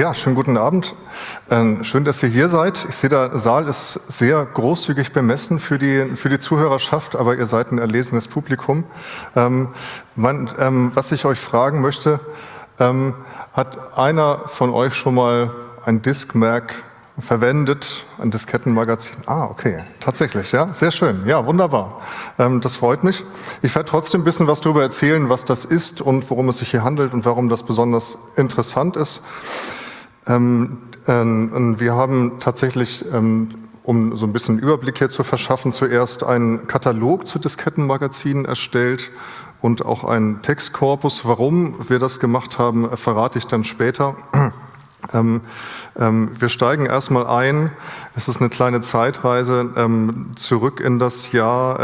Ja, schönen guten Abend. Schön, dass ihr hier seid. Ich sehe, der Saal ist sehr großzügig bemessen für die Zuhörerschaft, aber ihr seid ein erlesenes Publikum. Was ich euch fragen möchte, hat einer von euch schon mal ein Discmark verwendet, ein Diskettenmagazin? Ah, okay, tatsächlich, ja, sehr schön, ja, wunderbar. Das freut mich. Ich werde trotzdem ein bisschen was darüber erzählen, was das ist und worum es sich hier handelt und warum das besonders interessant ist. Wir haben tatsächlich, um so ein bisschen Überblick hier zu verschaffen, zuerst einen Katalog zu Diskettenmagazinen erstellt und auch einen Textkorpus. Warum wir das gemacht haben, verrate ich dann später. Wir steigen erstmal ein, es ist eine kleine Zeitreise zurück in das Jahr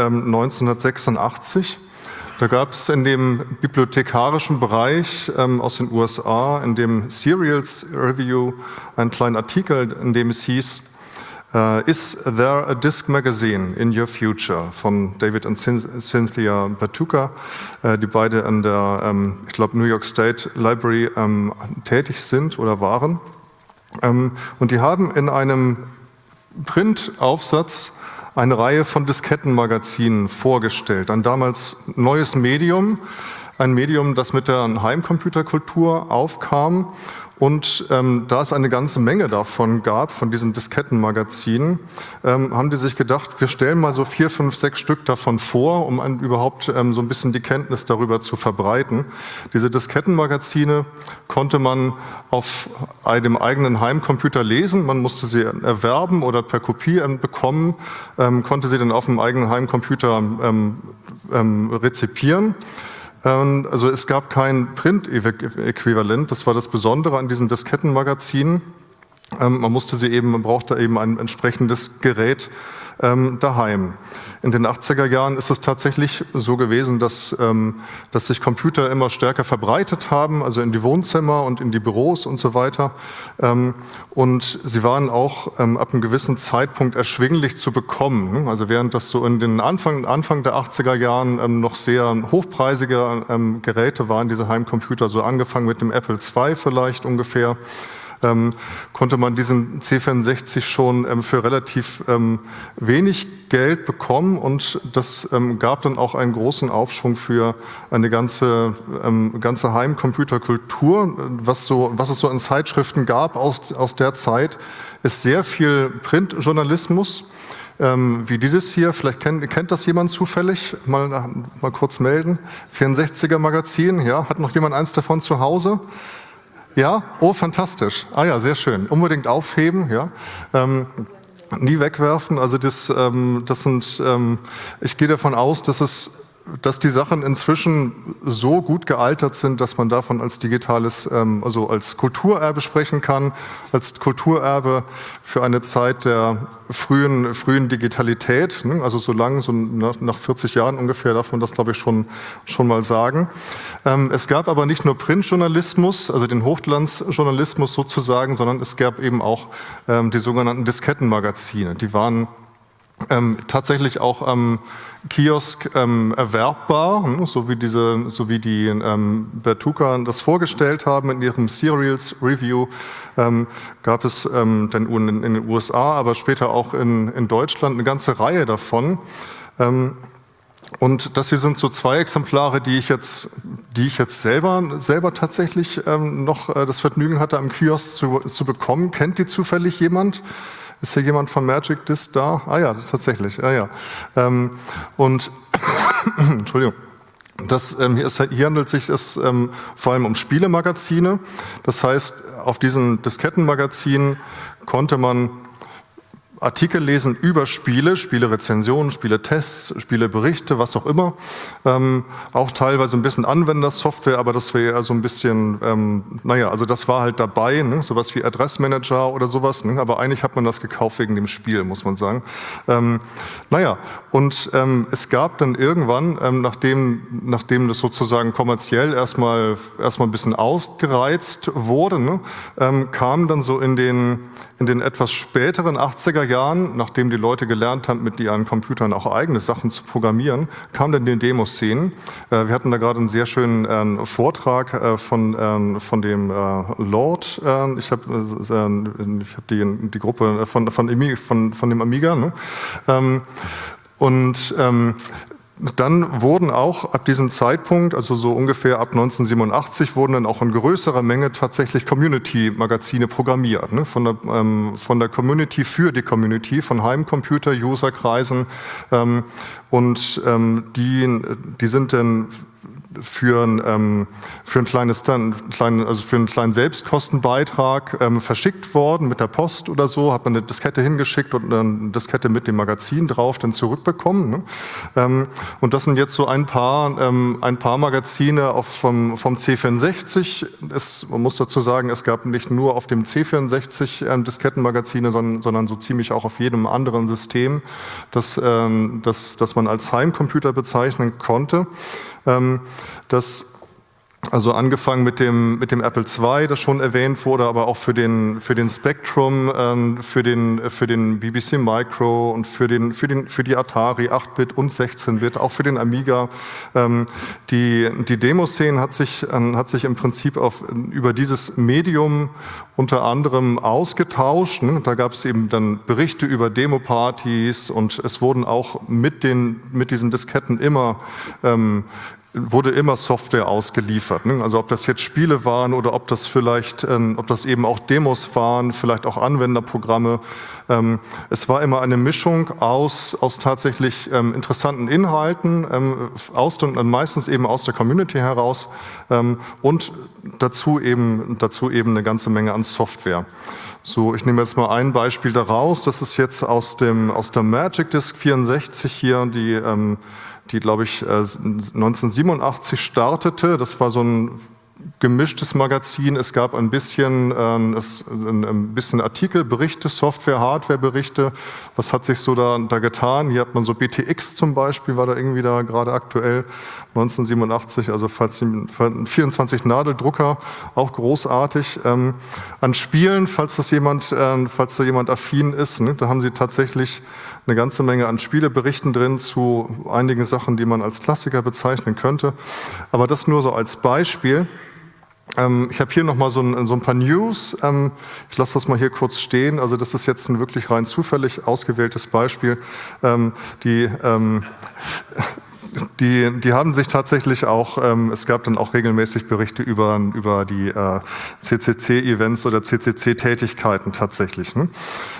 1986. Da gab es in dem bibliothekarischen Bereich aus den USA, in dem Serials Review, einen kleinen Artikel, in dem es hieß, Is there a disc magazine in your future? Von David und Cynthia Bertucca, die beide an der, ich glaube, New York State Library tätig sind oder waren. Und die haben in einem Printaufsatz eine Reihe von Diskettenmagazinen vorgestellt. Ein damals neues Medium, ein Medium, das mit der Heimcomputerkultur aufkam. Und da es eine ganze Menge davon gab, von diesen Diskettenmagazinen, haben die sich gedacht, wir stellen mal so 4, 5, 6 Stück davon vor, um überhaupt so ein bisschen die Kenntnis darüber zu verbreiten. Diese Diskettenmagazine konnte man auf einem eigenen Heimcomputer lesen, man musste sie erwerben oder per Kopie bekommen, konnte sie dann auf dem eigenen Heimcomputer rezipieren. Also es gab kein Print-Äquivalent, das war das Besondere an diesen Diskettenmagazinen. Man brauchte eben ein entsprechendes Gerät daheim. In den 80er Jahren ist es tatsächlich so gewesen, dass sich Computer immer stärker verbreitet haben, also in die Wohnzimmer und in die Büros und so weiter. Und sie waren auch ab einem gewissen Zeitpunkt erschwinglich zu bekommen. Also während das so in den Anfang der 80er Jahren noch sehr hochpreisige Geräte waren, diese Heimcomputer, so angefangen mit dem Apple II vielleicht ungefähr, konnte man diesen C64 schon für relativ wenig Geld bekommen und das gab dann auch einen großen Aufschwung für eine ganze Heimcomputerkultur. Was es so an Zeitschriften gab aus der Zeit, ist sehr viel Printjournalismus, wie dieses hier. Vielleicht kennt das jemand zufällig? Mal kurz melden. 64er Magazin, ja, hat noch jemand eins davon zu Hause? Ja? Oh, fantastisch. Ah ja, sehr schön. Unbedingt aufheben, ja. Nie wegwerfen. Also ich gehe davon aus, dass die Sachen inzwischen so gut gealtert sind, dass man davon als digitales, also als Kulturerbe sprechen kann, als Kulturerbe für eine Zeit der frühen Digitalität, also so nach 40 Jahren ungefähr darf man das, glaube ich, schon mal sagen. Es gab aber nicht nur Printjournalismus, also den Hochglanzjournalismus sozusagen, sondern es gab eben auch die sogenannten Diskettenmagazine. Die waren tatsächlich auch am Kiosk erwerbbar, so wie die Bertucca das vorgestellt haben in ihrem Serials Review, gab es dann in den USA, aber später auch in Deutschland eine ganze Reihe davon. Und das hier sind so 2 Exemplare, die ich jetzt selber tatsächlich noch das Vergnügen hatte, am Kiosk zu bekommen. Kennt die zufällig jemand? Ist hier jemand von Magic Disc da? Ah ja, tatsächlich. Ah, ja. Und Entschuldigung. Hier handelt es sich vor allem um Spielemagazine. Das heißt, auf diesen Diskettenmagazinen konnte man Artikel lesen über Spielerezensionen, Spieletests, Spieleberichte, was auch immer. Auch teilweise ein bisschen Anwendersoftware, aber das wäre eher so ein bisschen, also das war halt dabei, ne? Sowas wie Adressmanager oder sowas. Ne? Aber eigentlich hat man das gekauft wegen dem Spiel, muss man sagen. Es gab dann irgendwann, nachdem das sozusagen kommerziell erstmal ein bisschen ausgereizt wurde, ne? Kam dann so in den den etwas späteren 80er Jahren, nachdem die Leute gelernt haben, mit ihren Computern auch eigene Sachen zu programmieren, kamen dann die Demoszenen. Wir hatten da gerade einen sehr schönen Vortrag von dem Lord. Ich habe die Gruppe von dem Amiga. Ne? Dann wurden auch ab diesem Zeitpunkt, also so ungefähr ab 1987, wurden dann auch in größerer Menge tatsächlich Community-Magazine programmiert. Ne? Von der Community für die Community, von Heimcomputer-User-Kreisen. Die sind dann für einen kleinen Selbstkostenbeitrag verschickt worden mit der Post oder so, hat man eine Diskette hingeschickt und eine Diskette mit dem Magazin drauf dann zurückbekommen. Ne? Und das sind jetzt so ein paar Magazine auch vom C64. Man muss dazu sagen, es gab nicht nur auf dem C64 Diskettenmagazine, sondern so ziemlich auch auf jedem anderen System, das man als Heimcomputer bezeichnen konnte. Also angefangen mit dem Apple II, das schon erwähnt wurde, aber auch für den Spectrum, für den BBC Micro und für die Atari 8-Bit und 16-Bit, auch für den Amiga. Die Demoszene hat sich im Prinzip über dieses Medium unter anderem ausgetauscht. Ne? Da gab es eben dann Berichte über Demo-Partys und es wurden auch mit diesen Disketten wurde immer Software ausgeliefert. Ne? Also ob das jetzt Spiele waren oder ob das eben auch Demos waren, vielleicht auch Anwenderprogramme. Es war immer eine Mischung aus tatsächlich interessanten Inhalten, meistens eben aus der Community heraus und dazu eben eine ganze Menge an Software. So, ich nehme jetzt mal ein Beispiel daraus. Das ist jetzt aus der Magic Disk 64 hier, die glaube ich 1987 startete. Das war so ein gemischtes Magazin. Es gab ein bisschen Artikelberichte, Software, Hardwareberichte. Was hat sich so da getan? Hier hat man so BTX zum Beispiel, war da irgendwie da gerade aktuell, 1987, also 24-Nadeldrucker, auch großartig. An Spielen, falls da jemand affin ist, ne, da haben sie tatsächlich eine ganze Menge an Spieleberichten drin zu einigen Sachen, die man als Klassiker bezeichnen könnte. Aber das nur so als Beispiel. Ich habe hier nochmal so ein paar News. Ich lasse das mal hier kurz stehen. Also das ist jetzt ein wirklich rein zufällig ausgewähltes Beispiel. Die haben sich tatsächlich auch, es gab dann auch regelmäßig Berichte über die CCC-Events oder CCC-Tätigkeiten tatsächlich. Ne?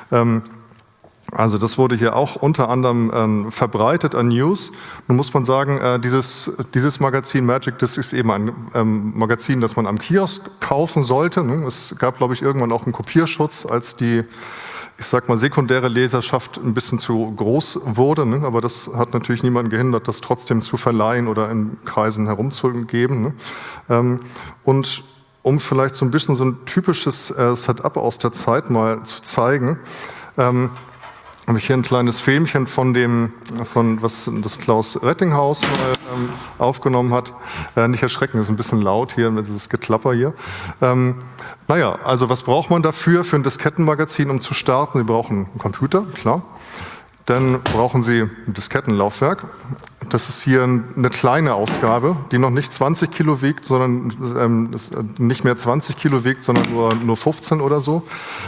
Also das wurde hier auch unter anderem verbreitet an News. Nun muss man sagen, dieses Magazin Magic Disk ist eben ein Magazin, das man am Kiosk kaufen sollte. Ne? Es gab, glaube ich, irgendwann auch einen Kopierschutz, als die, ich sag mal, sekundäre Leserschaft ein bisschen zu groß wurde. Ne? Aber das hat natürlich niemanden gehindert, das trotzdem zu verleihen oder in Kreisen herumzugeben. Ne? Und um vielleicht so ein bisschen so ein typisches Setup aus der Zeit mal zu zeigen, habe ich hier ein kleines Filmchen was das Klaus Rettinghaus mal aufgenommen hat. Nicht erschrecken, ist ein bisschen laut hier, mit dieses Geklapper hier. Naja, also was braucht man dafür für ein Diskettenmagazin, um zu starten? Sie brauchen einen Computer, klar. Dann brauchen Sie ein Diskettenlaufwerk. Das ist hier eine kleine Ausgabe, die noch nicht 20 Kilo wiegt, sondern nicht mehr 20 Kilo wiegt, sondern nur 15 oder so.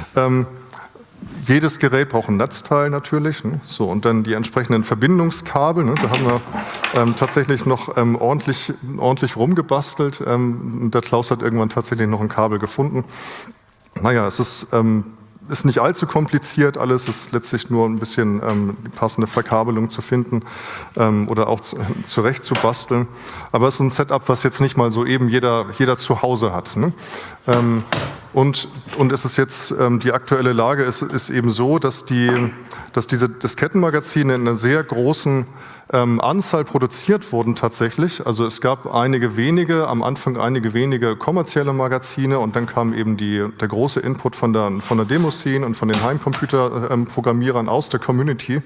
Jedes Gerät braucht ein Netzteil natürlich. Ne? So, und dann die entsprechenden Verbindungskabel. Ne? Da haben wir tatsächlich noch ordentlich rumgebastelt. Der Klaus hat irgendwann tatsächlich noch ein Kabel gefunden. Naja, es ist nicht allzu kompliziert alles. Es ist letztlich nur ein bisschen die passende Verkabelung zu finden oder auch zurecht zu basteln. Aber es ist ein Setup, was jetzt nicht mal so eben jeder zu Hause hat. Ne? Und es ist jetzt, die aktuelle Lage ist eben so, dass diese Diskettenmagazine in einer sehr großen Anzahl produziert wurden tatsächlich. Also es gab am Anfang einige wenige kommerzielle Magazine und dann kam eben der große Input von der Demoszene und von den Heimcomputer-Programmierern aus der Community.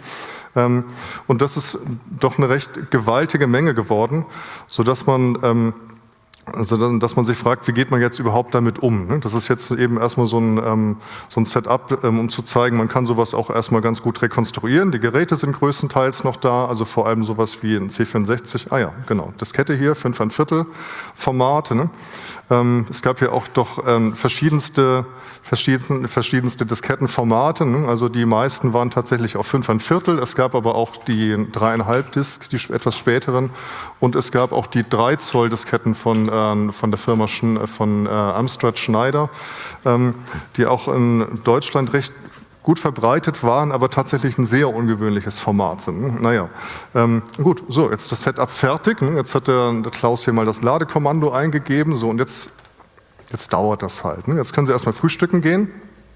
Und das ist doch eine recht gewaltige Menge geworden, sodass man Also, dass man sich fragt, wie geht man jetzt überhaupt damit um? Ne? Das ist jetzt eben erstmal so ein Setup, um zu zeigen, man kann sowas auch erstmal ganz gut rekonstruieren. Die Geräte sind größtenteils noch da, also vor allem sowas wie ein C64, genau, Diskette hier, 5¼ Formate. Ne? Es gab ja auch doch verschiedenste Diskettenformate, ne? Also die meisten waren tatsächlich auf 5¼ Es gab aber auch die 3,5 Disk, die etwas späteren, und es gab auch die 3 Zoll Disketten von der Firma von Amstrad Schneider, die auch in Deutschland recht gut verbreitet waren, aber tatsächlich ein sehr ungewöhnliches Format sind. Naja, gut, so, jetzt das Setup fertig. Jetzt hat der Klaus hier mal das Ladekommando eingegeben, so, und jetzt dauert das halt. Jetzt können Sie erstmal frühstücken gehen.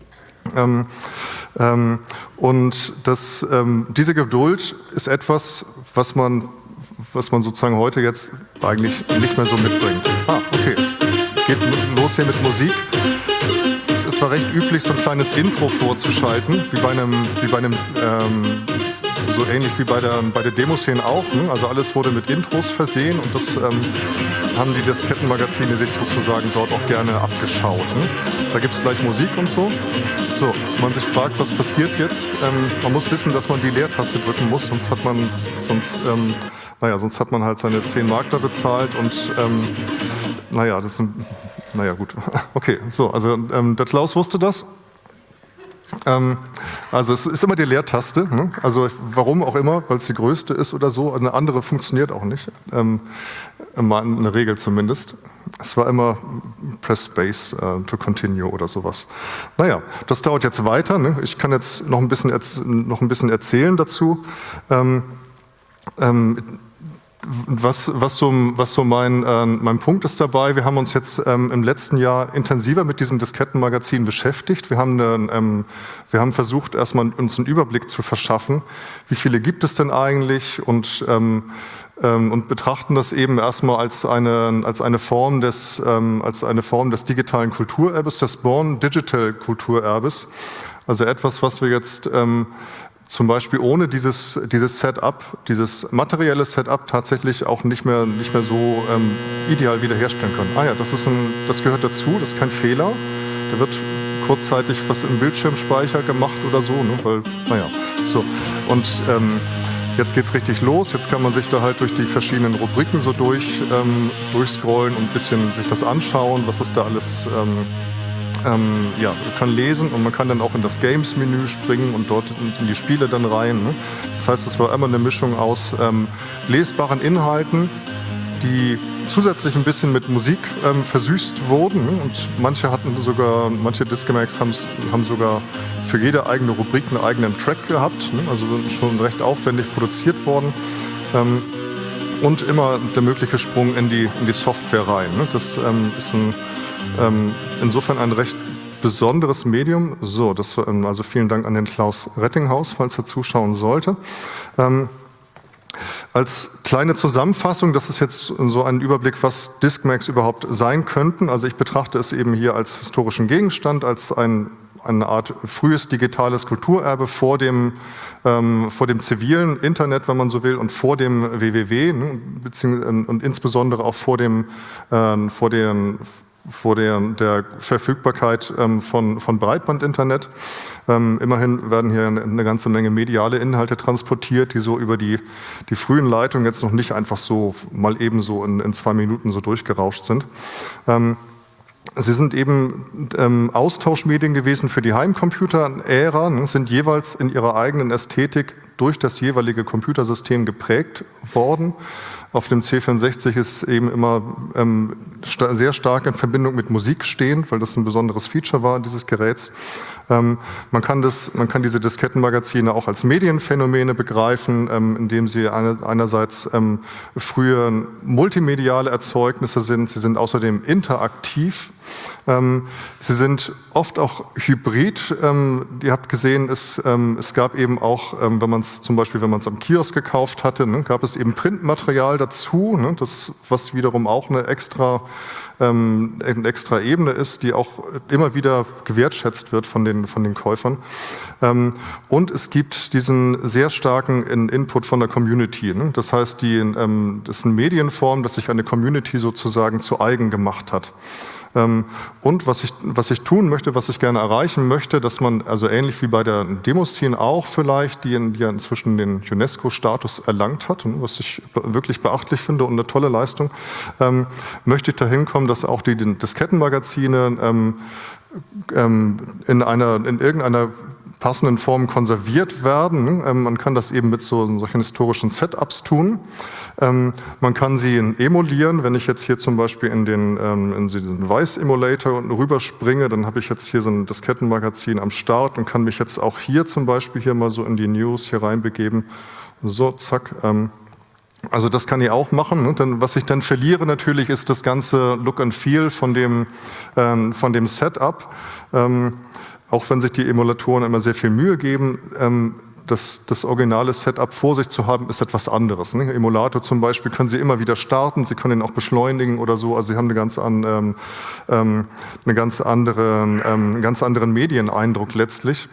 Und diese Geduld ist etwas, was man sozusagen heute jetzt eigentlich nicht mehr so mitbringt. Okay, es geht los hier mit Musik. Es war recht üblich, so ein kleines Intro vorzuschalten, wie bei einem so ähnlich wie bei der Demoszene auch. Ne? Also alles wurde mit Intros versehen, und das haben die Diskettenmagazine sich sozusagen dort auch gerne abgeschaut. Ne? Da gibt es gleich Musik und so. So, wenn man sich fragt, was passiert jetzt, man muss wissen, dass man die Leertaste drücken muss, sonst hat man halt seine 10 Mark da bezahlt, und gut. Okay, so, also der Klaus wusste das. Also es ist immer die Leertaste, ne? Also warum auch immer, weil es die größte ist oder so, eine andere funktioniert auch nicht, immer in der Regel zumindest. Es war immer Press Space to continue oder sowas. Naja, das dauert jetzt weiter, ne? Ich kann jetzt noch ein bisschen erzählen dazu. Was so mein Punkt ist dabei, wir haben uns jetzt im letzten Jahr intensiver mit diesem Diskettenmagazin beschäftigt. Wir haben versucht, erstmal uns einen Überblick zu verschaffen, wie viele gibt es denn eigentlich, und betrachten das eben erstmal als eine Form des digitalen Kulturerbes, des Born Digital Kulturerbes. Also etwas, was wir jetzt zum Beispiel ohne dieses Setup, dieses materielle Setup tatsächlich auch nicht mehr so ideal wiederherstellen können. Das gehört dazu, das ist kein Fehler. Da wird kurzzeitig was im Bildschirmspeicher gemacht oder so, ne? So. Und jetzt geht's richtig los. Jetzt kann man sich da halt durch die verschiedenen Rubriken so durchscrollen und ein bisschen sich das anschauen, was es da alles kann lesen, und man kann dann auch in das Games-Menü springen und dort in die Spiele dann rein. Ne? Das heißt, es war immer eine Mischung aus lesbaren Inhalten, die zusätzlich ein bisschen mit Musik versüßt wurden. Ne? Und manche Discmags haben sogar für jede eigene Rubrik einen eigenen Track gehabt, ne? Also schon recht aufwendig produziert worden. Und immer der mögliche Sprung in die Software rein. Ne? Das ist insofern ein recht besonderes Medium. So, also vielen Dank an den Klaus Rettinghaus, falls er zuschauen sollte. Als kleine Zusammenfassung, das ist jetzt so ein Überblick, was Discmags überhaupt sein könnten. Also ich betrachte es eben hier als historischen Gegenstand, als eine Art frühes digitales Kulturerbe vor dem zivilen Internet, wenn man so will, und vor dem WWW, ne, und insbesondere auch vor der Verfügbarkeit von Breitbandinternet. Immerhin werden hier eine ganze Menge mediale Inhalte transportiert, die so über die frühen Leitungen jetzt noch nicht einfach so mal eben so in 2 Minuten so durchgerauscht sind. Sie sind eben Austauschmedien gewesen für die Heimcomputer-Ära, ne, sind jeweils in ihrer eigenen Ästhetik durch das jeweilige Computersystem geprägt worden. Auf dem C64 ist es eben immer sehr stark in Verbindung mit Musik stehend, weil das ein besonderes Feature war dieses Geräts. Man kann diese Diskettenmagazine auch als Medienphänomene begreifen, indem sie einerseits frühe multimediale Erzeugnisse sind. Sie sind außerdem interaktiv. Sie sind oft auch hybrid. Ihr habt gesehen, es gab eben auch, wenn man es am Kiosk gekauft hatte, ne, gab es eben Printmaterial dazu, ne, das, was wiederum auch eine extra Ebene ist, die auch immer wieder gewertschätzt wird von den Käufern. Und es gibt diesen sehr starken Input von der Community. Ne? Das heißt, das ist eine Medienform, dass sich eine Community sozusagen zu eigen gemacht hat. Und was ich tun möchte, was ich gerne erreichen möchte, dass man, also ähnlich wie bei der Demoscene auch vielleicht, die ja inzwischen den UNESCO-Status erlangt hat, was ich wirklich beachtlich finde und eine tolle Leistung, möchte ich dahin kommen, dass auch die Diskettenmagazine in irgendeiner passenden Form konserviert werden. Man kann das eben mit solchen historischen Setups tun. Man kann sie emulieren. Wenn ich jetzt hier zum Beispiel in diesen Weiß-Emulator rüberspringe, dann habe ich jetzt hier so ein Diskettenmagazin am Start und kann mich jetzt auch hier zum Beispiel hier mal so in die News hier reinbegeben. So, zack. Also das kann ich auch machen. Ne? Denn was ich dann verliere natürlich ist das ganze Look and Feel von dem Setup. Auch wenn sich die Emulatoren immer sehr viel Mühe geben, das originale Setup vor sich zu haben, ist etwas anderes. Ne? Emulator zum Beispiel können Sie immer wieder starten, Sie können ihn auch beschleunigen oder so. Also Sie haben einen ganz anderen Medieneindruck letztlich.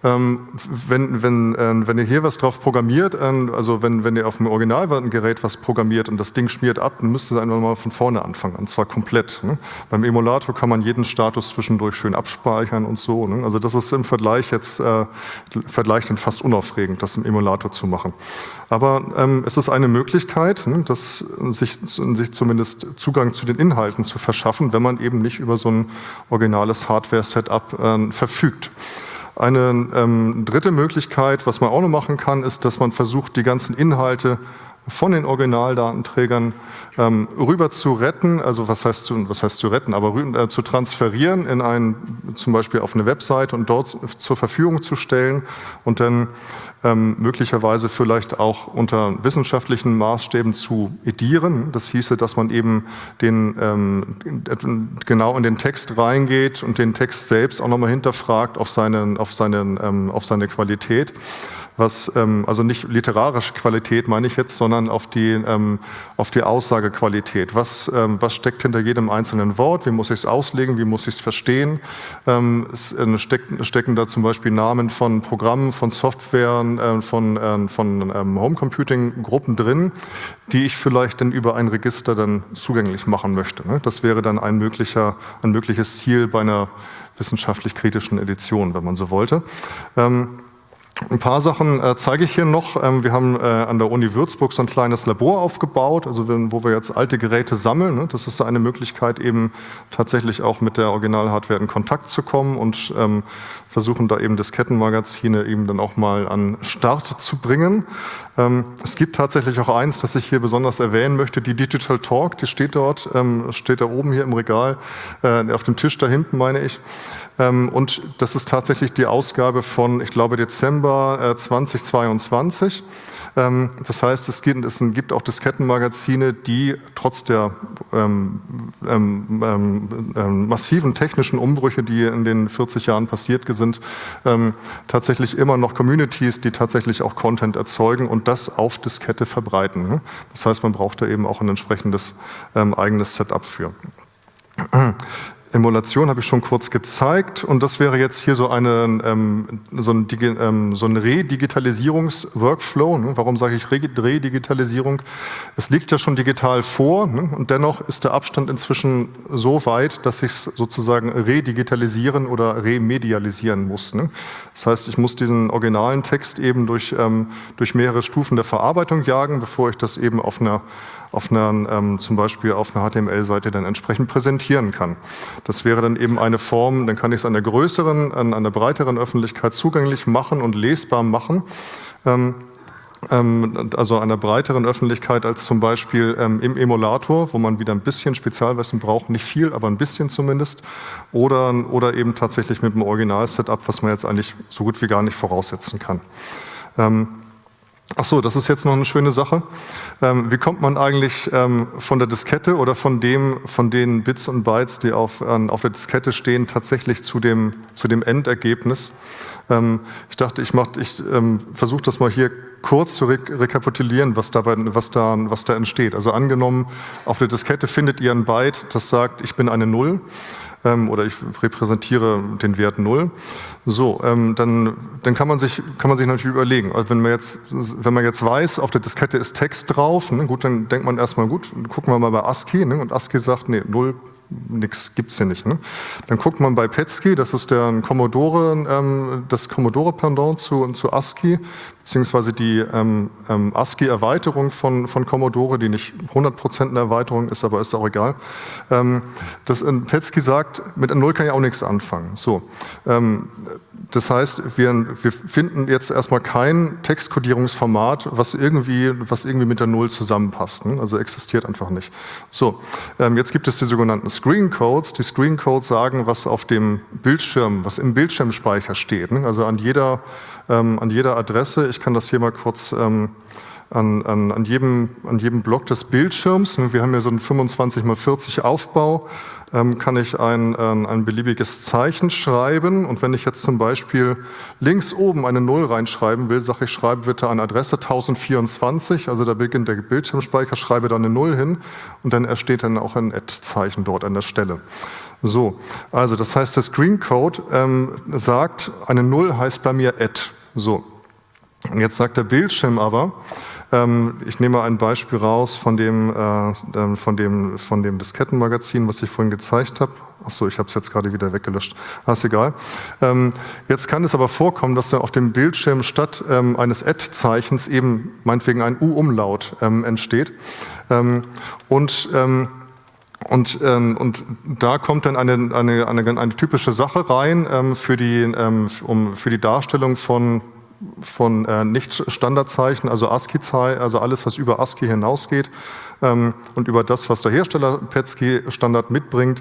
Wenn ihr hier was drauf programmiert, also wenn ihr auf dem Originalgerät was programmiert und das Ding schmiert ab, dann müsst ihr einfach mal von vorne anfangen, und zwar komplett. Ne? Beim Emulator kann man jeden Status zwischendurch schön abspeichern und so. Ne? Also das ist im Vergleich dann fast unaufregend, das im Emulator zu machen. Aber es ist eine Möglichkeit, ne, sich zumindest Zugang zu den Inhalten zu verschaffen, wenn man eben nicht über so ein originales Hardware-Setup verfügt. Eine dritte Möglichkeit, was man auch noch machen kann, ist, dass man versucht, die ganzen Inhalte von den Originaldatenträgern rüber zu retten, also was heißt zu retten, aber zu transferieren zum Beispiel auf eine Webseite und dort zur Verfügung zu stellen und dann möglicherweise vielleicht auch unter wissenschaftlichen Maßstäben zu edieren. Das hieße, dass man eben genau in den Text reingeht und den Text selbst auch nochmal hinterfragt auf seine Qualität. Also nicht literarische Qualität meine ich jetzt, sondern auf die Aussagequalität. Was steckt hinter jedem einzelnen Wort? Wie muss ich es auslegen? Wie muss ich es verstehen? Stecken da zum Beispiel Namen von Programmen, von Softwaren, von Homecomputing-Gruppen drin, die ich vielleicht dann über ein Register dann zugänglich machen möchte. Das wäre dann ein mögliches Ziel bei einer wissenschaftlich-kritischen Edition, wenn man so wollte. Ein paar Sachen zeige ich hier noch. Wir haben an der Uni Würzburg so ein kleines Labor aufgebaut, also wo wir jetzt alte Geräte sammeln. Ne? Das ist eine Möglichkeit, eben tatsächlich auch mit der Original-Hardware in Kontakt zu kommen und versuchen da eben Diskettenmagazine eben dann auch mal an Start zu bringen. Es gibt tatsächlich auch eins, das ich hier besonders erwähnen möchte, die Digital Talk, die steht dort, steht da oben hier im Regal, auf dem Tisch da hinten meine ich. Und das ist tatsächlich die Ausgabe von, ich glaube, Dezember 2022. Das heißt, es gibt auch Diskettenmagazine, die trotz der massiven technischen Umbrüche, die in den 40 Jahren passiert sind, tatsächlich immer noch Communities, die tatsächlich auch Content erzeugen und das auf Diskette verbreiten. Das heißt, man braucht da eben auch ein entsprechendes eigenes Setup für. Emulation habe ich schon kurz gezeigt und das wäre jetzt hier so ein Redigitalisierungs-Workflow. Ne? Warum sage ich Redigitalisierung? Es liegt ja schon digital vor, ne? Und dennoch ist der Abstand inzwischen so weit, dass ich es sozusagen redigitalisieren oder remedialisieren muss. Ne? Das heißt, ich muss diesen originalen Text eben durch mehrere Stufen der Verarbeitung jagen, bevor ich das eben zum Beispiel auf einer HTML-Seite dann entsprechend präsentieren kann. Das wäre dann eben eine Form, dann kann ich es an einer breiteren Öffentlichkeit zugänglich machen und lesbar machen. Also einer breiteren Öffentlichkeit als zum Beispiel im Emulator, wo man wieder ein bisschen Spezialwissen braucht, nicht viel, aber ein bisschen zumindest. Oder eben tatsächlich mit dem Original-Setup, was man jetzt eigentlich so gut wie gar nicht voraussetzen kann. Ach so, das ist jetzt noch eine schöne Sache. Wie kommt man eigentlich von der Diskette oder von den Bits und Bytes, die auf der Diskette stehen, tatsächlich zu dem Endergebnis? Ich dachte, ich versuche das mal hier kurz zu rekapitulieren, was da entsteht. Also angenommen, auf der Diskette findet ihr ein Byte, das sagt, ich bin eine 0. Oder ich repräsentiere den Wert 0. So, dann kann man sich natürlich überlegen, also wenn man jetzt weiß, auf der Diskette ist Text drauf, ne, gut, dann denkt man erstmal, gut, gucken wir mal bei ASCII, ne, und ASCII sagt, nee, 0, nix gibt's hier nicht. Ne? Dann guckt man bei PETSCII, das ist das Commodore-Pendant zu ASCII, beziehungsweise die ASCII-Erweiterung von Commodore, die nicht 100% eine Erweiterung ist, aber ist auch egal. Das PETSCII sagt, mit 0 kann ich auch nichts anfangen. So, das heißt, wir finden jetzt erstmal kein Textkodierungsformat, was irgendwie mit der 0 zusammenpasst. Ne? Also existiert einfach nicht. So, jetzt gibt es die sogenannten Screen Codes. Die Screen Codes sagen, was auf dem Bildschirm, was im Bildschirmspeicher steht. Ne? Also an jeder Adresse, ich kann das hier mal kurz an jedem Block des Bildschirms, wir haben ja so einen 25×40 Aufbau, kann ich ein beliebiges Zeichen schreiben, und wenn ich jetzt zum Beispiel links oben eine 0 reinschreiben will, sage ich, schreibe bitte eine Adresse 1024, also da beginnt der Bildschirmspeicher, schreibe da eine 0 hin und dann entsteht dann auch ein Add-Zeichen dort an der Stelle. So, also das heißt, der Screen Code sagt, eine 0 heißt bei mir Add. So, und jetzt sagt der Bildschirm aber, ich nehme ein Beispiel raus von dem Diskettenmagazin, was ich vorhin gezeigt habe. Achso, ich habe es jetzt gerade wieder weggelöscht. Ist egal. Jetzt kann es aber vorkommen, dass da auf dem Bildschirm statt eines Add-Zeichens eben meinetwegen ein U-Umlaut entsteht. Und da kommt dann eine typische Sache rein für die Darstellung von Nicht-Standardzeichen, also ASCII-Zeichen, also alles, was über ASCII hinausgeht und über das, was der Hersteller PETSCII-Standard mitbringt,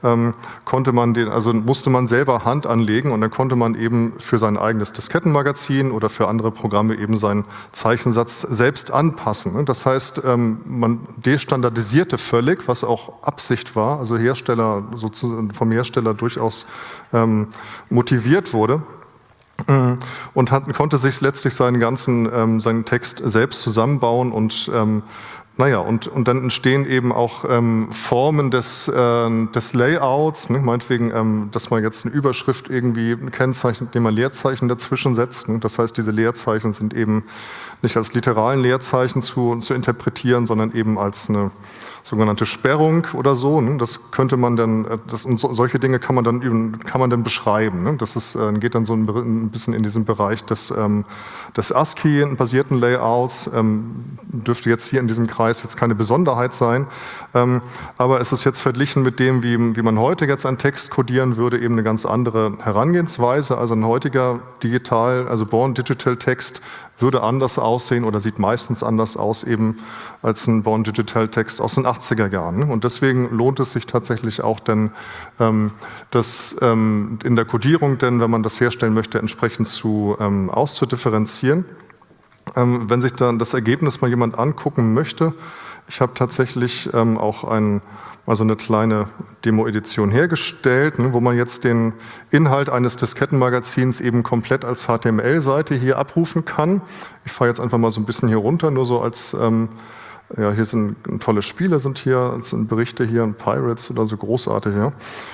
musste man selber Hand anlegen, und dann konnte man eben für sein eigenes Diskettenmagazin oder für andere Programme eben seinen Zeichensatz selbst anpassen. Das heißt, man destandardisierte völlig, was auch Absicht war, also vom Hersteller durchaus motiviert wurde. Und konnte sich letztlich seinen Text selbst zusammenbauen, und und dann entstehen eben auch Formen des Layouts, ne? Meinetwegen, dass man jetzt eine Überschrift irgendwie kennzeichnet, indem man Leerzeichen dazwischen setzt. Ne? Das heißt, diese Leerzeichen sind eben nicht als literalen Leerzeichen zu interpretieren, sondern eben als eine sogenannte Sperrung oder so. Ne? Das könnte man dann, solche Dinge kann man dann beschreiben. Ne? Das geht dann so ein bisschen in diesen Bereich des ASCII-basierten Layouts. Dürfte jetzt hier in diesem Kreis jetzt keine Besonderheit sein, aber es ist jetzt verglichen mit dem, wie man heute jetzt einen Text codieren würde, eben eine ganz andere Herangehensweise. Also ein heutiger Born Digital Text würde anders aussehen oder sieht meistens anders aus eben als ein Born Digital Text aus den 80er Jahren. Und deswegen lohnt es sich tatsächlich auch dann, das in der Codierung, denn wenn man das herstellen möchte, entsprechend auszudifferenzieren. Wenn sich dann das Ergebnis mal jemand angucken möchte, ich habe tatsächlich auch eine kleine Demo-Edition hergestellt, wo man jetzt den Inhalt eines Diskettenmagazins eben komplett als HTML-Seite hier abrufen kann. Ich fahre jetzt einfach mal so ein bisschen hier runter, nur so als, hier sind tolle Spiele, sind Berichte hier, Pirates oder so, großartig, ja.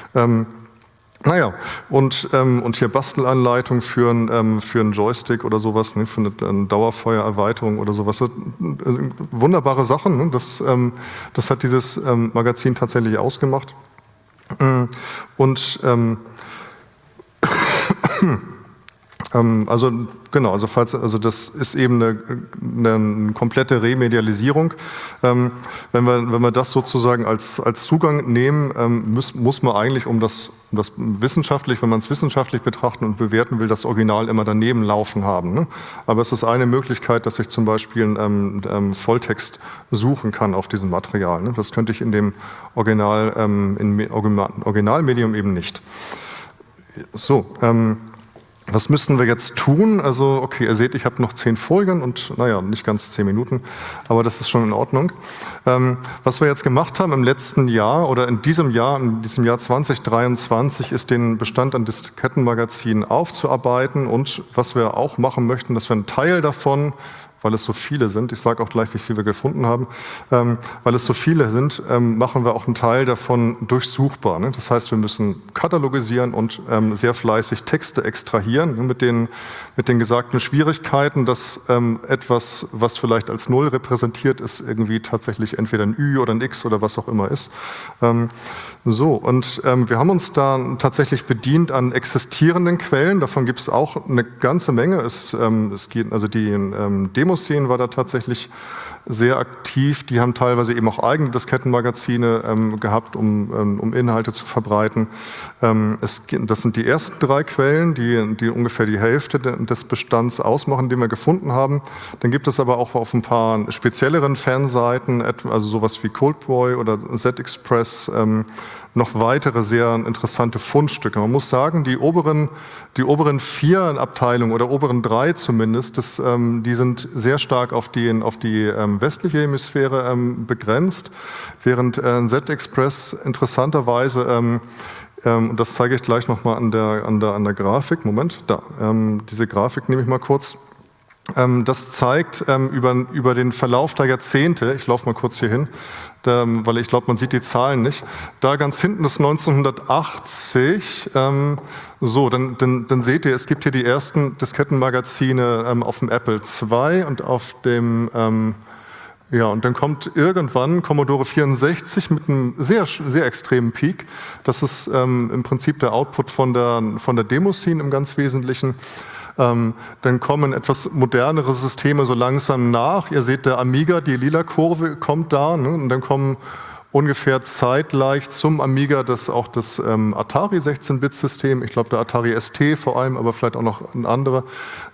Und hier Bastelanleitung für einen Joystick oder sowas, ne, für eine Dauerfeuererweiterung oder sowas. Wunderbare Sachen, ne? Das hat dieses Magazin tatsächlich ausgemacht. Und das ist eben eine komplette Remedialisierung. Wenn wir das sozusagen als Zugang nehmen, muss man eigentlich, wenn man es wissenschaftlich betrachten und bewerten will, das Original immer daneben laufen haben. Ne? Aber es ist eine Möglichkeit, dass ich zum Beispiel Volltext suchen kann auf diesem Material. Ne? Das könnte ich in dem Originalmedium eben nicht. So, Was müssen wir jetzt tun? Also, okay, ihr seht, ich habe noch 10 Folien und naja, nicht ganz 10 Minuten, aber das ist schon in Ordnung. Was wir jetzt gemacht haben im letzten Jahr oder in diesem Jahr 2023, ist den Bestand an Diskettenmagazinen aufzuarbeiten, und was wir auch machen möchten, dass wir einen Teil davon, weil es so viele sind, ich sage auch gleich, wie viel wir gefunden haben, weil es so viele sind, machen wir auch einen Teil davon durchsuchbar. Ne? Das heißt, wir müssen katalogisieren und sehr fleißig Texte extrahieren, ne? mit den gesagten Schwierigkeiten, dass etwas, was vielleicht als Null repräsentiert ist, irgendwie tatsächlich entweder ein Ü oder ein X oder was auch immer ist. Wir haben uns da tatsächlich bedient an existierenden Quellen, davon gibt es auch eine ganze Menge. Es geht, also die Demoszene war da tatsächlich sehr aktiv, die haben teilweise eben auch eigene Diskettenmagazine gehabt, um Inhalte zu verbreiten. Das sind die ersten 3 Quellen, die ungefähr die Hälfte des Bestands ausmachen, den wir gefunden haben. Dann gibt es aber auch auf ein paar spezielleren Fanseiten, also sowas wie Coldboy oder Z-Express, noch weitere sehr interessante Fundstücke. Man muss sagen, die oberen 4 Abteilungen oder oberen 3 zumindest, die sind sehr stark auf die westliche Hemisphäre begrenzt, während Z-Express interessanterweise, das zeige ich gleich nochmal an der Grafik, Moment, da, diese Grafik nehme ich mal kurz. Das zeigt über den Verlauf der Jahrzehnte, ich laufe mal kurz hier hin, weil ich glaube, man sieht die Zahlen nicht. Da ganz hinten ist 1980, dann seht ihr, es gibt hier die ersten Diskettenmagazine auf dem Apple II und auf dem, und dann kommt irgendwann Commodore 64 mit einem sehr, sehr extremen Peak. Das ist im Prinzip der Output von der Demoszene im ganz Wesentlichen. Dann kommen etwas modernere Systeme so langsam nach. Ihr seht, der Amiga, die lila Kurve kommt da, ne? Und dann kommen ungefähr zeitgleich zum Amiga auch das Atari 16-Bit-System, ich glaube der Atari ST vor allem, aber vielleicht auch noch ein anderer,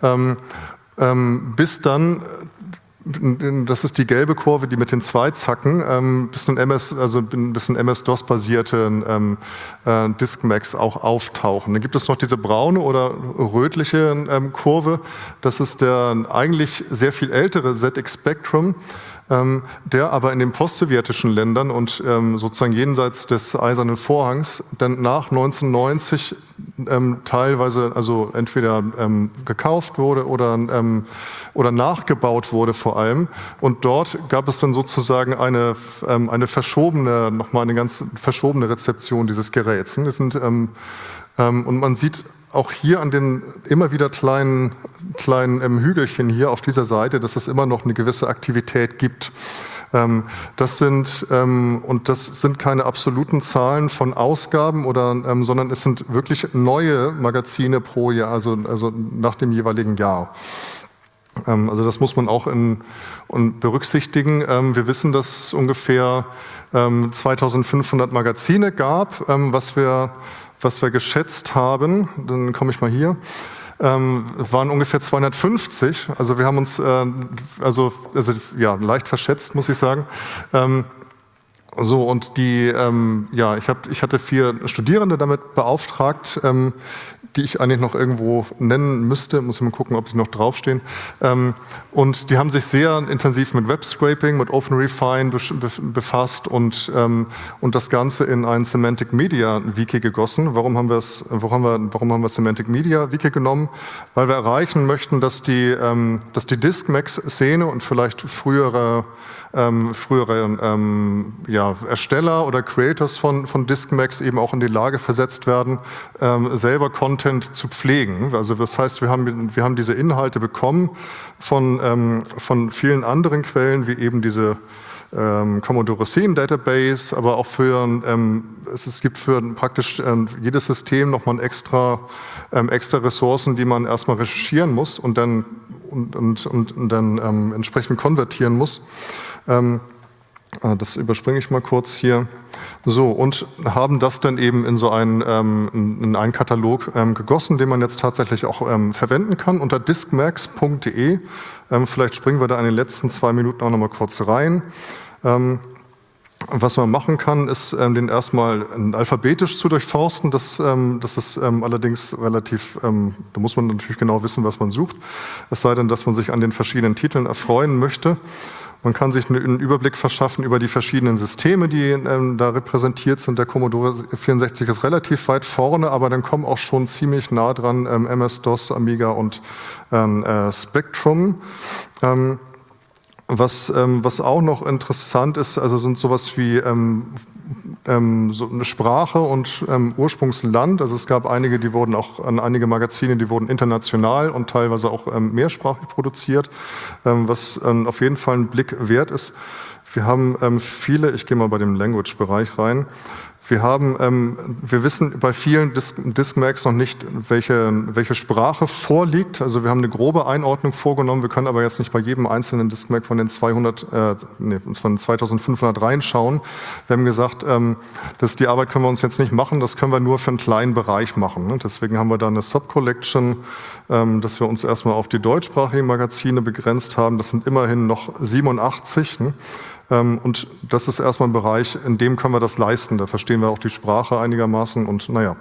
bis dann, das ist die gelbe Kurve, die mit den 2 Zacken, bis ein MS-DOS-basierte Diskmax auch auftauchen. Dann gibt es noch diese braune oder rötliche Kurve, das ist der eigentlich sehr viel ältere ZX Spectrum, der aber in den postsowjetischen Ländern und sozusagen jenseits des Eisernen Vorhangs dann nach 1990 teilweise also entweder gekauft wurde oder nachgebaut wurde vor allem. Und dort gab es dann sozusagen eine verschobene, nochmal eine ganz verschobene Rezeption dieses Geräts. Das sind, und man sieht auch hier an den immer wieder kleinen Hügelchen hier auf dieser Seite, dass es immer noch eine gewisse Aktivität gibt. Das sind keine absoluten Zahlen von Ausgaben sondern es sind wirklich neue Magazine pro Jahr, also nach dem jeweiligen Jahr. Also das muss man auch berücksichtigen. Wir wissen, dass es ungefähr 2500 Magazine gab, was wir geschätzt haben. Dann komme ich mal hier. Waren ungefähr 250. Also wir haben uns leicht verschätzt, muss ich sagen. Und ich hatte 4 Studierende damit beauftragt, die ich eigentlich noch irgendwo nennen müsste, muss ich mal gucken, ob die noch draufstehen. Und die haben sich sehr intensiv mit Web-Scraping, mit OpenRefine befasst und das Ganze in ein Semantic Media Wiki gegossen. Warum haben wir Semantic Media Wiki genommen? Weil wir erreichen möchten, dass die Diskmax-Szene und vielleicht frühere Ersteller oder Creators von Diskmax eben auch in die Lage versetzt werden, selber Content zu pflegen. Also das heißt, wir haben diese Inhalte bekommen von vielen anderen Quellen, wie eben diese Commodore Scene Database, aber auch es gibt für praktisch jedes System nochmal extra Ressourcen, die man erstmal recherchieren muss und dann entsprechend konvertieren muss. Das überspringe ich mal kurz hier. Und haben das dann eben in so einen Katalog gegossen, den man jetzt tatsächlich auch verwenden kann unter diskmax.de. Vielleicht springen wir da in den letzten 2 Minuten auch noch mal kurz rein. Was man machen kann, ist, den erstmal alphabetisch zu durchforsten. Das ist allerdings relativ, da muss man natürlich genau wissen, was man sucht. Es sei denn, dass man sich an den verschiedenen Titeln erfreuen möchte. Man kann sich einen Überblick verschaffen über die verschiedenen Systeme, die da repräsentiert sind. Der Commodore 64 ist relativ weit vorne, aber dann kommen auch schon ziemlich nah dran MS-DOS, Amiga und Spectrum. Was auch noch interessant ist, also sind sowas wie so eine Sprache und Ursprungsland. Also es gab einige, die wurden auch an einige Magazine, die wurden international und teilweise auch mehrsprachig produziert, was auf jeden Fall ein Blick wert ist. Wir haben viele, ich gehe mal bei dem Language-Bereich rein. Wir wissen bei vielen Discmags noch nicht, welche Sprache vorliegt. Also wir haben eine grobe Einordnung vorgenommen. Wir können aber jetzt nicht bei jedem einzelnen Discmag von den 2500 reinschauen. Wir haben gesagt, die Arbeit können wir uns jetzt nicht machen. Das können wir nur für einen kleinen Bereich machen. Ne? Deswegen haben wir da eine Subcollection, dass wir uns erstmal auf die deutschsprachigen Magazine begrenzt haben. Das sind immerhin noch 87. Ne? Und das ist erstmal ein Bereich, in dem können wir das leisten. Da verstehen wir auch die Sprache einigermaßen. Und naja,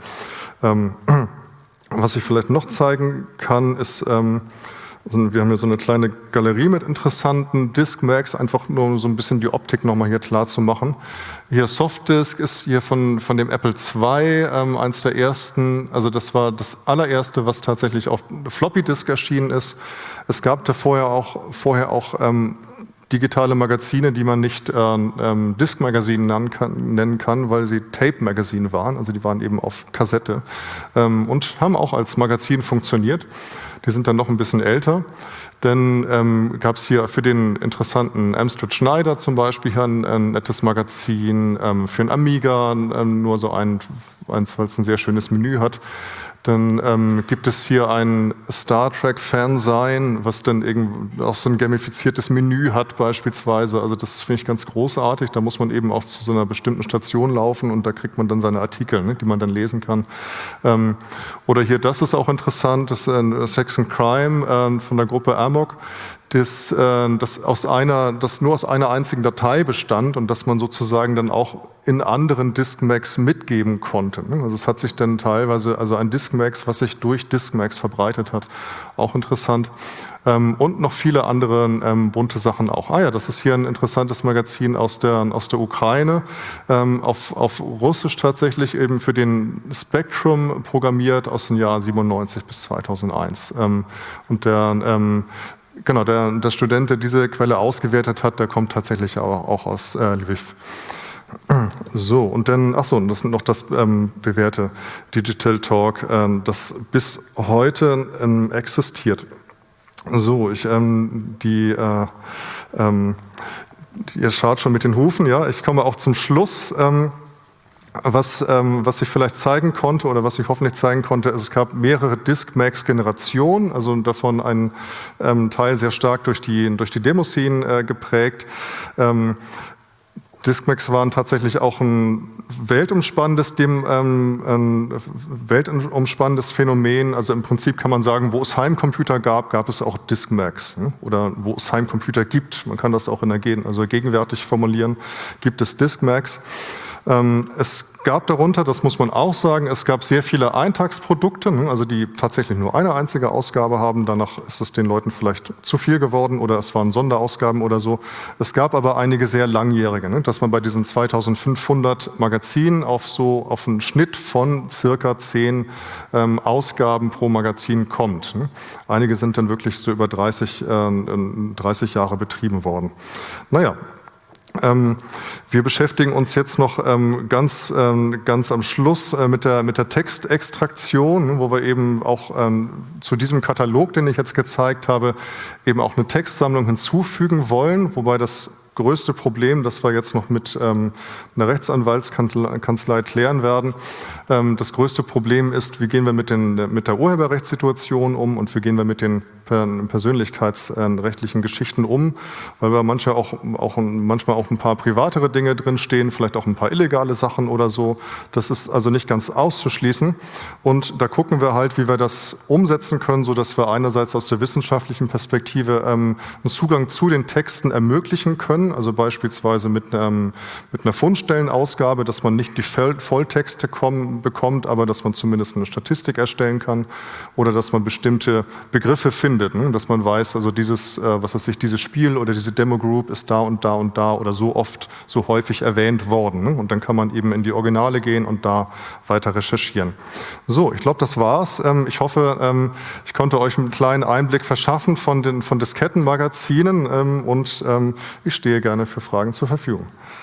was ich vielleicht noch zeigen kann, ist, wir haben hier so eine kleine Galerie mit interessanten Discmags, einfach nur so ein bisschen die Optik nochmal hier klar zu machen. Hier Softdisk ist hier von dem Apple II, eins der ersten, also das war das allererste, was tatsächlich auf Floppy Disk erschienen ist. Es gab da vorher auch digitale Magazine, die man nicht Disk-Magazin nennen kann, weil sie Tape-Magazin waren, also die waren eben auf Kassette und haben auch als Magazin funktioniert. Die sind dann noch ein bisschen älter, denn gab es hier für den interessanten Amstrad Schneider zum Beispiel hier ein nettes Magazin, für einen Amiga nur so eins, weil es ein sehr schönes Menü hat. Dann gibt es hier ein Star Trek Fansein, was dann irgendwie auch so ein gamifiziertes Menü hat beispielsweise. Also das finde ich ganz großartig. Da muss man eben auch zu so einer bestimmten Station laufen und da kriegt man dann seine Artikel, ne, die man dann lesen kann. Oder hier, das ist auch interessant, das ist Sex and Crime von der Gruppe Amok. Das nur aus einer einzigen Datei bestand und dass man sozusagen dann auch in anderen Diskmags mitgeben konnte. Also es hat sich dann teilweise, also ein Diskmags, was sich durch Diskmags verbreitet hat, auch interessant. Und noch viele andere bunte Sachen auch. Ah ja, das ist hier ein interessantes Magazin aus der Ukraine, auf Russisch tatsächlich eben für den Spectrum programmiert aus dem Jahr 97 bis 2001. Und der Student, der diese Quelle ausgewertet hat, der kommt tatsächlich auch aus Lviv. So, und dann, das ist noch das bewährte Digital Talk, das bis heute existiert. So, ihr schaut schon mit den Hufen, ja, ich komme auch zum Schluss. Was ich vielleicht zeigen konnte oder was ich hoffentlich zeigen konnte, ist, es gab mehrere Discmags-Generationen, also davon ein Teil sehr stark durch die Demo-Scene geprägt. Discmags waren tatsächlich auch ein weltumspannendes Phänomen. Also im Prinzip kann man sagen, wo es Heimcomputer gab es auch Discmags. Ne? Oder wo es Heimcomputer gibt, man kann das auch gegenwärtig formulieren, gibt es Discmags. Es gab darunter, das muss man auch sagen, es gab sehr viele Eintagsprodukte, also die tatsächlich nur eine einzige Ausgabe haben. Danach ist es den Leuten vielleicht zu viel geworden oder es waren Sonderausgaben oder so. Es gab aber einige sehr langjährige, dass man bei diesen 2500 Magazinen auf einen Schnitt von circa 10 Ausgaben pro Magazin kommt. Einige sind dann wirklich so über 30 Jahre betrieben worden. Naja. Wir beschäftigen uns jetzt noch ganz am Schluss mit der Textextraktion, wo wir eben auch zu diesem Katalog, den ich jetzt gezeigt habe, eben auch eine Textsammlung hinzufügen wollen, wobei das größte Problem, das wir jetzt noch mit einer Rechtsanwaltskanzlei klären werden. Das größte Problem ist, wie gehen wir mit der Urheberrechtssituation um und wie gehen wir mit den persönlichkeitsrechtlichen Geschichten um, weil wir manchmal auch ein paar privatere Dinge drinstehen, vielleicht auch ein paar illegale Sachen oder so. Das ist also nicht ganz auszuschließen. Und da gucken wir halt, wie wir das umsetzen können, sodass wir einerseits aus der wissenschaftlichen Perspektive einen Zugang zu den Texten ermöglichen können, also beispielsweise mit einer Fundstellenausgabe, dass man nicht die Volltexte bekommt, aber dass man zumindest eine Statistik erstellen kann oder dass man bestimmte Begriffe findet, ne? Dass man weiß, also dieses Spiel oder diese Demo-Group ist da und da und da oder so oft, so häufig erwähnt worden. Ne? Und dann kann man eben in die Originale gehen und da weiter recherchieren. So, ich glaube, das war's. Ich hoffe, ich konnte euch einen kleinen Einblick verschaffen von Diskettenmagazinen und ich stehe gerne für Fragen zur Verfügung.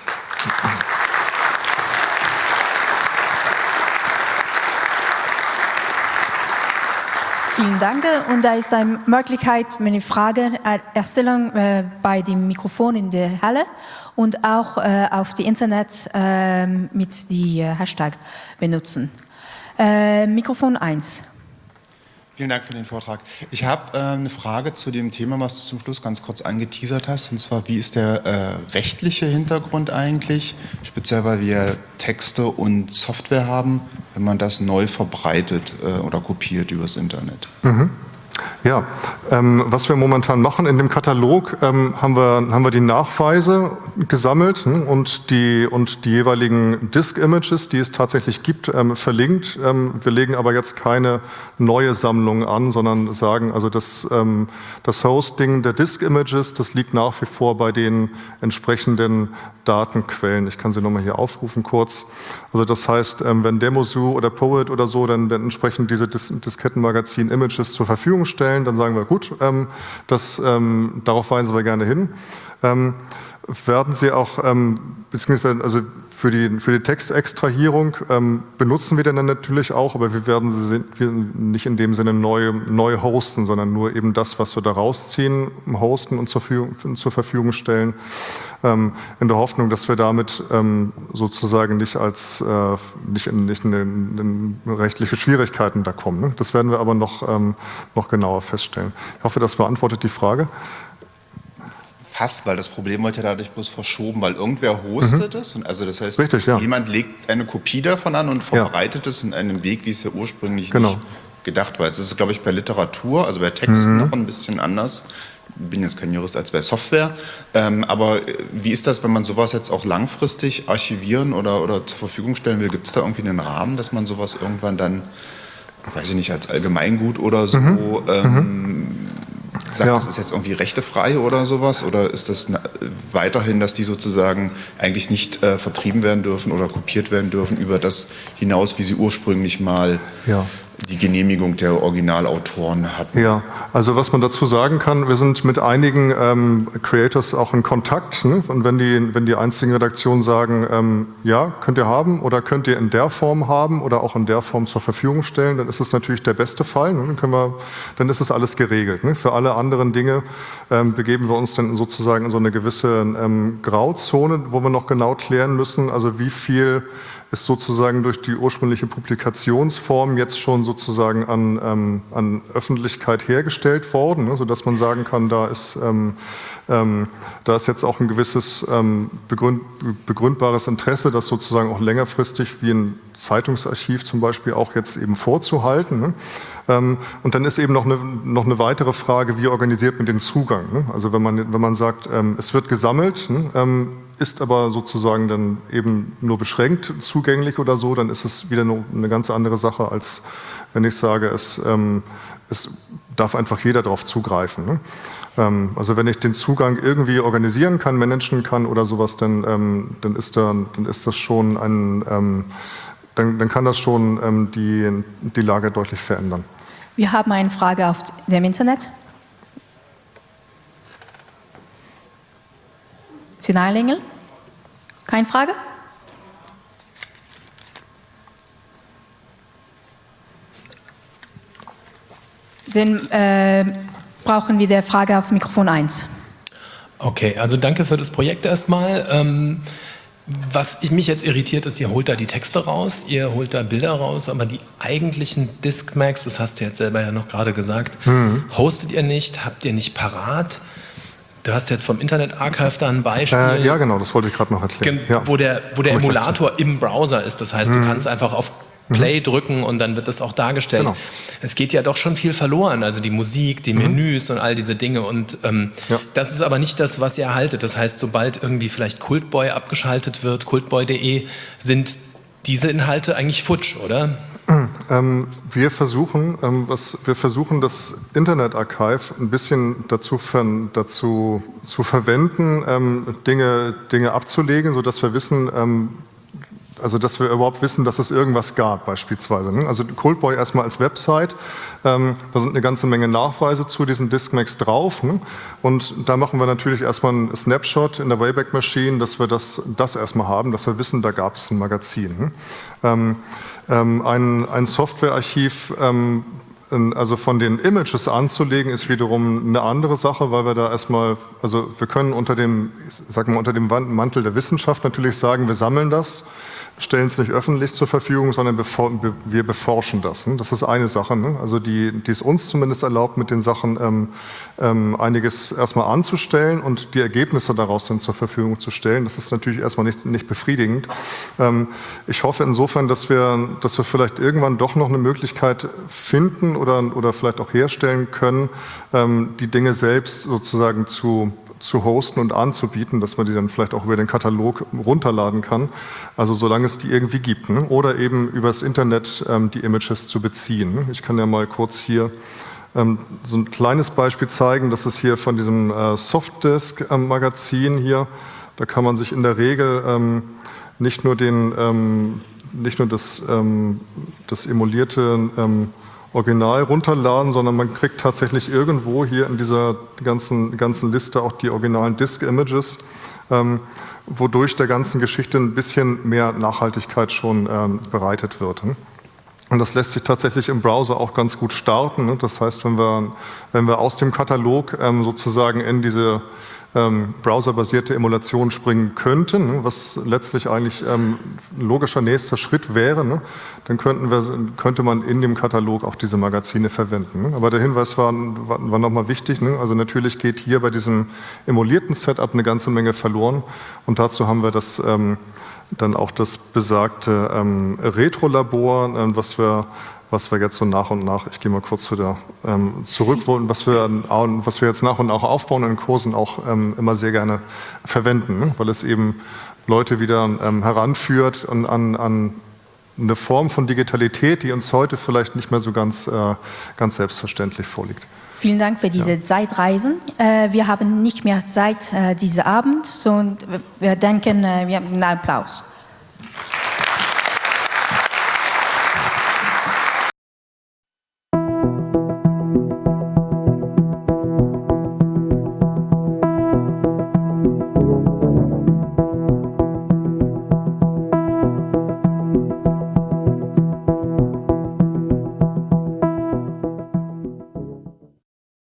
Vielen Dank. Und da ist eine Möglichkeit, eine Frage erstellen bei dem Mikrofon in der Halle und auch auf die Internet mit die Hashtag benutzen. Mikrofon 1. Vielen Dank für den Vortrag. Ich habe eine Frage zu dem Thema, was du zum Schluss ganz kurz angeteasert hast, und zwar, wie ist der rechtliche Hintergrund eigentlich, speziell weil wir Texte und Software haben, wenn man das neu verbreitet oder kopiert übers Internet? Mhm. Ja, was wir momentan machen in dem Katalog, haben wir die Nachweise gesammelt und die jeweiligen Disk-Images, die es tatsächlich gibt, verlinkt. Wir legen aber jetzt keine neue Sammlung an, sondern sagen, also das Hosting der Disk-Images, das liegt nach wie vor bei den entsprechenden Datenquellen. Ich kann sie nochmal hier aufrufen kurz. Also das heißt, wenn Demozoo oder Poet oder so dann entsprechend diese Diskettenmagazin-Images zur Verfügung stellen, dann sagen wir, gut, darauf weisen wir gerne hin. Werden Sie auch, beziehungsweise also für die Textextrahierung benutzen wir dann natürlich auch, aber wir werden sie nicht in dem Sinne neu hosten, sondern nur eben das, was wir da rausziehen, hosten und zur Verfügung stellen, in der Hoffnung, dass wir damit sozusagen nicht in rechtliche Schwierigkeiten da kommen. Ne? Das werden wir aber noch genauer feststellen. Ich hoffe, das beantwortet die Frage. Fast, weil das Problem wird ja dadurch bloß verschoben, weil irgendwer hostet es. Und also das heißt, richtig, ja. Jemand legt eine Kopie davon an und verbreitet es in einem Weg, wie es ja ursprünglich nicht gedacht war. Jetzt ist es, glaube ich, bei Literatur, also bei Texten noch ein bisschen anders. Ich bin jetzt kein Jurist als bei Software. Aber wie ist das, wenn man sowas jetzt auch langfristig archivieren oder zur Verfügung stellen will? Gibt es da irgendwie einen Rahmen, dass man sowas irgendwann dann, weiß ich nicht, als Allgemeingut oder so sagt, das ist jetzt irgendwie rechtefrei oder sowas? Oder ist das weiterhin, dass die sozusagen eigentlich nicht vertrieben werden dürfen oder kopiert werden dürfen über das hinaus, wie sie ursprünglich mal die Genehmigung der Originalautoren hatten? Ja, also was man dazu sagen kann, wir sind mit einigen Creators auch in Kontakt. Ne? Und wenn die einzigen Redaktionen sagen, ja, könnt ihr haben oder könnt ihr in der Form haben oder auch in der Form zur Verfügung stellen, dann ist es natürlich der beste Fall. Ne? Dann ist es alles geregelt. Ne? Für alle anderen Dinge begeben wir uns dann sozusagen in so eine gewisse Grauzone, wo wir noch genau klären müssen, also wie viel ist sozusagen durch die ursprüngliche Publikationsform jetzt schon sozusagen an Öffentlichkeit hergestellt worden, ne, sodass man sagen kann, da ist jetzt auch ein gewisses begründbares Interesse, das sozusagen auch längerfristig wie ein Zeitungsarchiv zum Beispiel auch jetzt eben vorzuhalten. Ne? Und dann ist eben noch eine weitere Frage, wie organisiert man den Zugang? Ne? Also wenn man sagt, es wird gesammelt, ne, ist aber sozusagen dann eben nur beschränkt zugänglich oder so, dann ist es wieder eine ganz andere Sache, als wenn ich sage, es darf einfach jeder darauf zugreifen. Ne? Also wenn ich den Zugang irgendwie organisieren kann, managen kann oder sowas, dann ist das schon dann kann das schon die Lage deutlich verändern. Wir haben eine Frage auf dem Internet. Sinalingel? Keine Frage? Dann brauchen wir die Frage auf Mikrofon 1. Okay, also danke für das Projekt erstmal. Was mich jetzt irritiert ist, ihr holt da die Texte raus, ihr holt da Bilder raus, aber die eigentlichen Discmags, das hast du jetzt selber ja noch gerade gesagt, hostet ihr nicht, habt ihr nicht parat? Du hast jetzt vom Internet Archive da ein Beispiel. Ja, genau, das wollte ich gerade noch erklären. Wo der Emulator im Browser ist, das heißt, du kannst einfach auf Play drücken und dann wird das auch dargestellt. Genau. Es geht ja doch schon viel verloren, also die Musik, die Menüs und all diese Dinge. Und das ist aber nicht das, was ihr erhaltet. Das heißt, sobald irgendwie vielleicht Kultboy abgeschaltet wird, kultboy.de, sind diese Inhalte eigentlich futsch, oder? Wir versuchen das Internet Archive ein bisschen dazu zu verwenden, Dinge abzulegen, sodass wir wissen, also dass wir überhaupt wissen, dass es irgendwas gab beispielsweise. Ne? Also Kultboy erstmal als Website, da sind eine ganze Menge Nachweise zu diesen Discmags drauf. Ne? Und da machen wir natürlich erstmal einen Snapshot in der Wayback Machine, dass wir das erstmal haben, dass wir wissen, da gab es ein Magazin. Ne? Ein Softwarearchiv, also von den Images anzulegen, ist wiederum eine andere Sache, weil wir da erstmal, also wir können unter dem Mantel der Wissenschaft natürlich sagen, wir sammeln das, stellen es nicht öffentlich zur Verfügung, sondern wir beforschen das. Ne? Das ist eine Sache, ne? Also die es uns zumindest erlaubt, mit den Sachen einiges erstmal anzustellen und die Ergebnisse daraus dann zur Verfügung zu stellen. Das ist natürlich erstmal nicht befriedigend. Ich hoffe insofern, dass wir vielleicht irgendwann doch noch eine Möglichkeit finden oder vielleicht auch herstellen können, die Dinge selbst sozusagen zu hosten und anzubieten, dass man die dann vielleicht auch über den Katalog runterladen kann, also solange es die irgendwie gibt. Ne? Oder eben übers Internet die Images zu beziehen. Ne? Ich kann ja mal kurz hier so ein kleines Beispiel zeigen, das ist hier von diesem Softdisk-Magazin hier. Da kann man sich in der Regel nicht nur das emulierte Original runterladen, sondern man kriegt tatsächlich irgendwo hier in dieser ganzen Liste auch die originalen Disk-Images, wodurch der ganzen Geschichte ein bisschen mehr Nachhaltigkeit schon bereitet wird. Und das lässt sich tatsächlich im Browser auch ganz gut starten. Das heißt, wenn wir aus dem Katalog sozusagen in diese browserbasierte Emulation springen könnten, was letztlich eigentlich ein logischer nächster Schritt wäre, dann könnte man in dem Katalog auch diese Magazine verwenden. Aber der Hinweis war nochmal wichtig. Also natürlich geht hier bei diesem emulierten Setup eine ganze Menge verloren und dazu haben wir dann auch das besagte Retro-Labor, was wir jetzt so nach und nach, ich gehe mal kurz zurück, was wir jetzt nach und nach aufbauen in Kursen auch immer sehr gerne verwenden, weil es eben Leute wieder heranführt an eine Form von Digitalität, die uns heute vielleicht nicht mehr so ganz selbstverständlich vorliegt. Vielen Dank für diese Zeitreisen. Wir haben nicht mehr Zeit diesen Abend, sondern wir denken, wir haben einen Applaus.